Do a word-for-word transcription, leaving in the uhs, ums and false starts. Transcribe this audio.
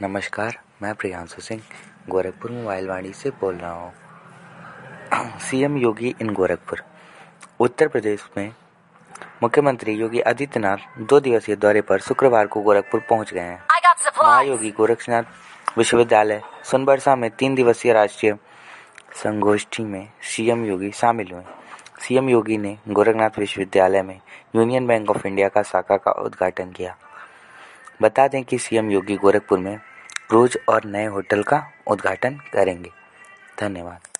नमस्कार, मैं प्रियांशु सिंह गोरखपुर मोबाइल वाणी से बोल रहा हूँ। सीएम योगी इन गोरखपुर। उत्तर प्रदेश में मुख्यमंत्री योगी आदित्यनाथ दो दिवसीय दौरे पर शुक्रवार को गोरखपुर पहुंच गए हैं। महायोगी गोरक्षनाथ विश्वविद्यालय सोनबरसा में तीन दिवसीय राष्ट्रीय संगोष्ठी में सीएम योगी शामिल हुए। सीएम योगी ने गोरखनाथ विश्वविद्यालय में यूनियन बैंक ऑफ इंडिया का शाखा का उद्घाटन किया। बता दें कि सीएम योगी गोरखपुर में क्रूज और नए होटल का उद्घाटन करेंगे। धन्यवाद।